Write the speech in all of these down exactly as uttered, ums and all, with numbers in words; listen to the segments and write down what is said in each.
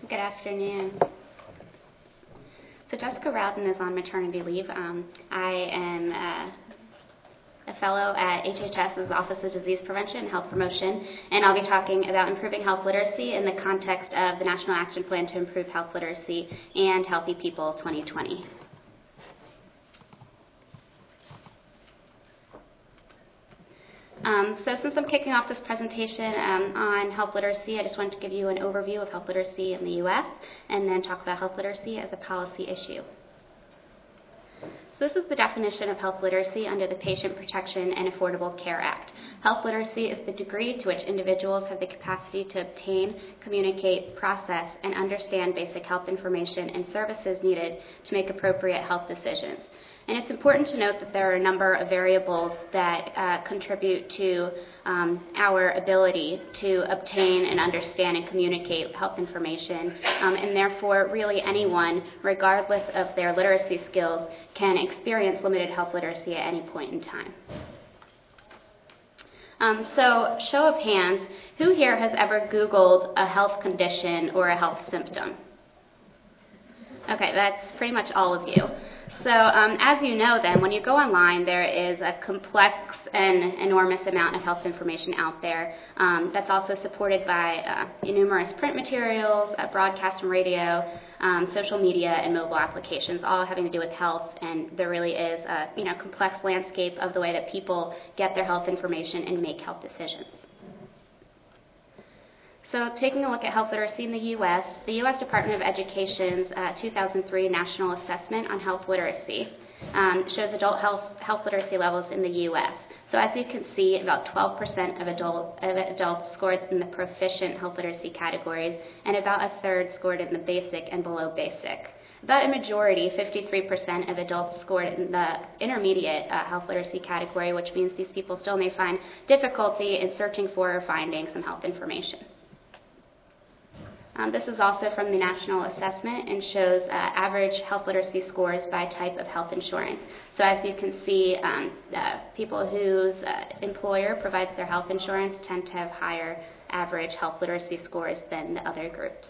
Good afternoon. So Jessica Rowden is on maternity leave. Um, I am uh, a fellow at H H S's Office of Disease Prevention and Health Promotion, and I'll be talking about improving health literacy in the context of the National Action Plan to Improve Health Literacy and Healthy People twenty twenty. Um, so since I'm kicking off this presentation um, on health literacy, I just wanted to give you an overview of health literacy in the U S and then talk about health literacy as a policy issue. So this is the definition of health literacy under the Patient Protection and Affordable Care Act. Health literacy is the degree to which individuals have the capacity to obtain, communicate, process, and understand basic health information and services needed to make appropriate health decisions. And it's important to note that there are a number of variables that uh, contribute to um, our ability to obtain and understand and communicate health information, um, and therefore really anyone, regardless of their literacy skills, can experience limited health literacy at any point in time. Um, so, show of hands, who here has ever Googled a health condition or a health symptom? Okay, that's pretty much all of you. So um, as you know then, when you go online, there is a complex and enormous amount of health information out there um, that's also supported by uh, numerous print materials, uh, broadcast and radio, um, social media, and mobile applications, all having to do with health, and there really is a you know, complex landscape of the way that people get their health information and make health decisions. So taking a look at health literacy in the U S, the U S Department of Education's uh, two thousand three National Assessment on Health Literacy um, shows adult health, health literacy levels in the U S. So as you can see, about twelve percent of, adult, of adults scored in the proficient health literacy categories, and about a third scored in the basic and below basic. About a majority, fifty-three percent of adults scored in the intermediate uh, health literacy category, which means these people still may find difficulty in searching for or finding some health information. Um, this is also from the National Assessment and shows uh, average health literacy scores by type of health insurance. So as you can see, um, uh, people whose uh, employer provides their health insurance tend to have higher average health literacy scores than the other groups.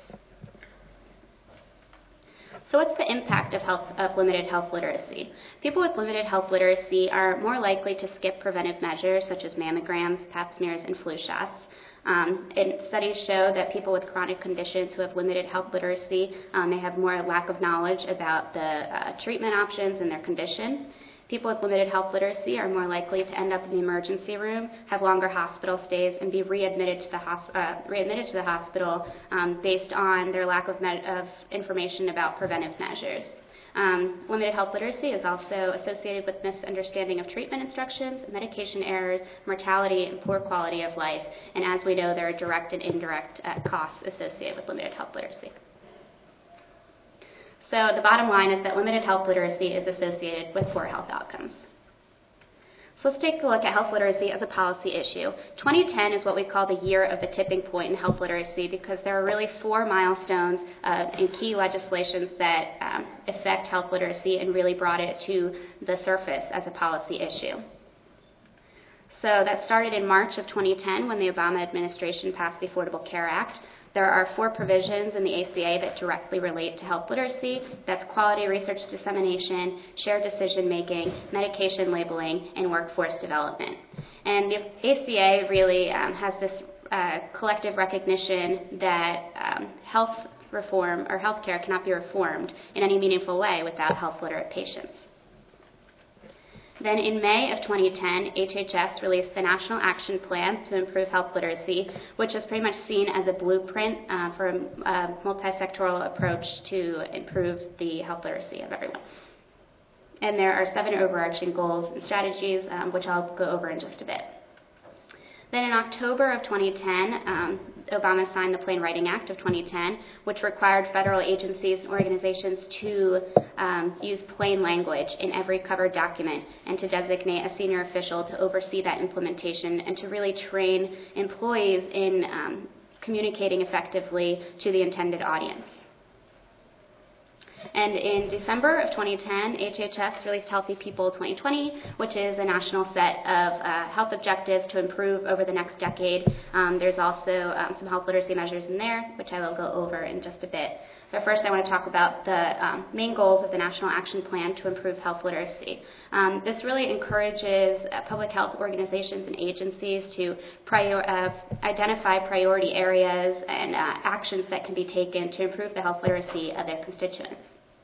So what's the impact of, health, of limited health literacy? People with limited health literacy are more likely to skip preventive measures such as mammograms, pap smears, and flu shots. Um, and studies show that people with chronic conditions who have limited health literacy um, may have more lack of knowledge about the uh, treatment options in their condition. People with limited health literacy are more likely to end up in the emergency room, have longer hospital stays, and be readmitted to the, hosp- uh, readmitted to the hospital um, based on their lack of, me- of information about preventive measures. Um, limited health literacy is also associated with misunderstanding of treatment instructions, medication errors, mortality, and poor quality of life. And as we know, there are direct and indirect uh, costs associated with limited health literacy. So the bottom line is that limited health literacy is associated with poor health outcomes. So let's take a look at health literacy as a policy issue. twenty ten is what we call the year of the tipping point in health literacy because there are really four milestones uh, and key legislations that um, affect health literacy and really brought it to the surface as a policy issue. So that started in March of twenty ten when the Obama administration passed the Affordable Care Act. There are four provisions in the A C A that directly relate to health literacy. That's quality research dissemination, shared decision making, medication labeling, and workforce development. And the A C A really um, has this uh, collective recognition that um, health reform or healthcare cannot be reformed in any meaningful way without health literate patients. Then in May of twenty ten, H H S released the National Action Plan to Improve Health Literacy, which is pretty much seen as a blueprint uh, for a, a multi-sectoral approach to improve the health literacy of everyone. And there are seven overarching goals and strategies, um, which I'll go over in just a bit. Then in October of twenty ten, um, Obama signed the Plain Writing Act of twenty ten, which required federal agencies and organizations to um, use plain language in every covered document and to designate a senior official to oversee that implementation and to really train employees in um, communicating effectively to the intended audience. And in December of twenty ten, H H S released Healthy People twenty twenty, which is a national set of uh, health objectives to improve over the next decade. Um, there's also um, some health literacy measures in there, which I will go over in just a bit. But first I want to talk about the um, main goals of the National Action Plan to improve health literacy. Um, this really encourages uh, public health organizations and agencies to prior, uh, identify priority areas and uh, actions that can be taken to improve the health literacy of their constituents.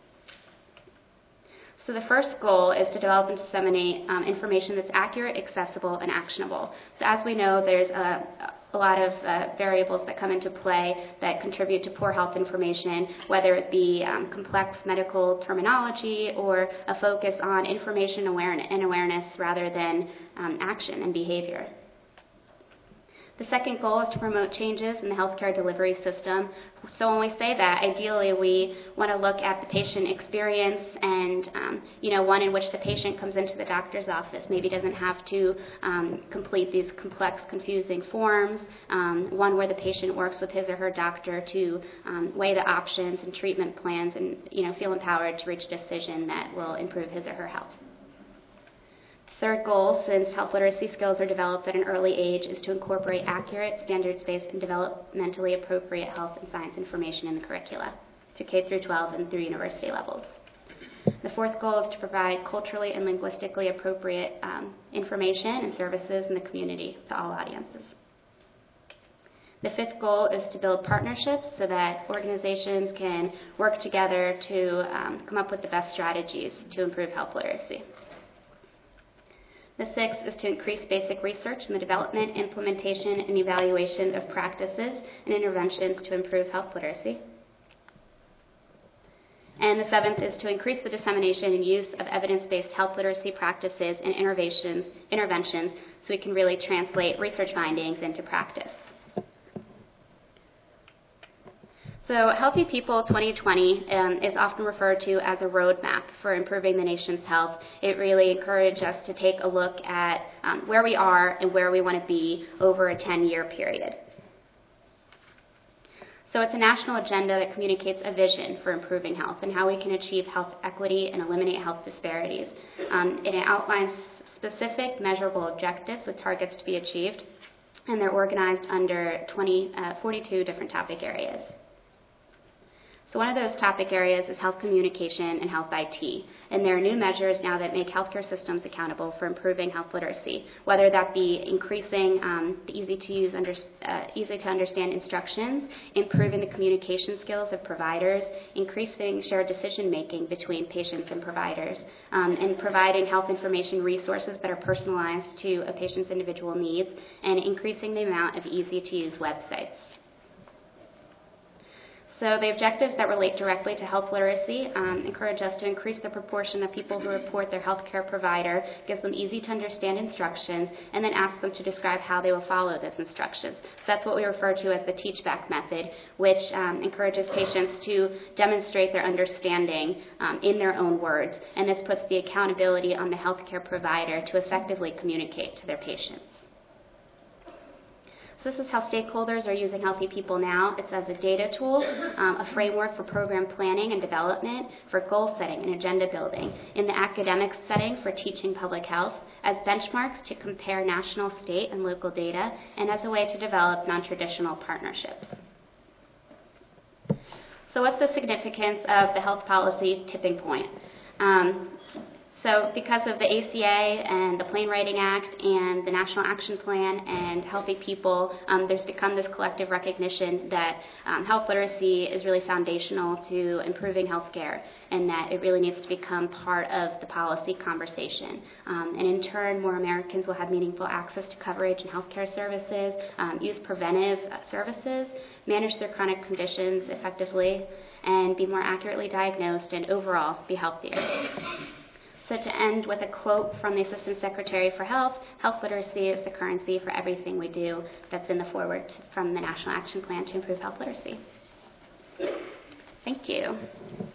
So the first goal is to develop and disseminate um, information that's accurate, accessible, and actionable. So as we know, there's a, a lot of uh, variables that come into play that contribute to poor health information, whether it be um, complex medical terminology or a focus on information awareness and awareness rather than um, action and behavior. The second goal is to promote changes in the healthcare delivery system. So when we say that, ideally we want to look at the patient experience and, um, you know, one in which the patient comes into the doctor's office, maybe doesn't have to um, complete these complex, confusing forms, um, one where the patient works with his or her doctor to um, weigh the options and treatment plans and, you know, feel empowered to reach a decision that will improve his or her health. Third goal, since health literacy skills are developed at an early age, is to incorporate accurate, standards-based, and developmentally appropriate health and science information in the curricula to K through twelve and through university levels. The fourth goal is to provide culturally and linguistically appropriate um, information and services in the community to all audiences. The fifth goal is to build partnerships so that organizations can work together to um, come up with the best strategies to improve health literacy. The sixth is to increase basic research in the development, implementation, and evaluation of practices and interventions to improve health literacy. And the seventh is to increase the dissemination and use of evidence-based health literacy practices and interventions, interventions so we can really translate research findings into practice. So Healthy People twenty twenty um, is often referred to as a roadmap for improving the nation's health. It really encouraged us to take a look at um, where we are and where we want to be over a ten-year period. So it's a national agenda that communicates a vision for improving health and how we can achieve health equity and eliminate health disparities. Um, it outlines specific measurable objectives with targets to be achieved, and they're organized under twenty, uh, forty-two different topic areas. So one of those topic areas is health communication and health I T. And there are new measures now that make healthcare systems accountable for improving health literacy, whether that be increasing um, the easy to use, under, uh, easy to understand instructions, improving the communication skills of providers, increasing shared decision making between patients and providers, um, and providing health information resources that are personalized to a patient's individual needs, and increasing the amount of easy to use websites. So the objectives that relate directly to health literacy um, encourage us to increase the proportion of people who report their healthcare provider, gives them easy to understand instructions, and then ask them to describe how they will follow those instructions. So that's what we refer to as the teach-back method, which um, encourages patients to demonstrate their understanding um, in their own words, and this puts the accountability on the healthcare provider to effectively communicate to their patients. So this is how stakeholders are using Healthy People now. It's as a data tool, um, a framework for program planning and development, for goal setting and agenda building, in the academic setting for teaching public health, as benchmarks to compare national, state, and local data, and as a way to develop non-traditional partnerships. So what's the significance of the health policy tipping point? Um, So because of the A C A and the Plain Writing Act and the National Action Plan and Healthy People, um, there's become this collective recognition that um, health literacy is really foundational to improving healthcare, and that it really needs to become part of the policy conversation. Um, and in turn, more Americans will have meaningful access to coverage and healthcare services, um, use preventive services, manage their chronic conditions effectively, and be more accurately diagnosed, and overall be healthier. So to end with a quote from the Assistant Secretary for Health, health literacy is the currency for everything we do. That's in the foreword from the National Action Plan to improve health literacy. Thank you.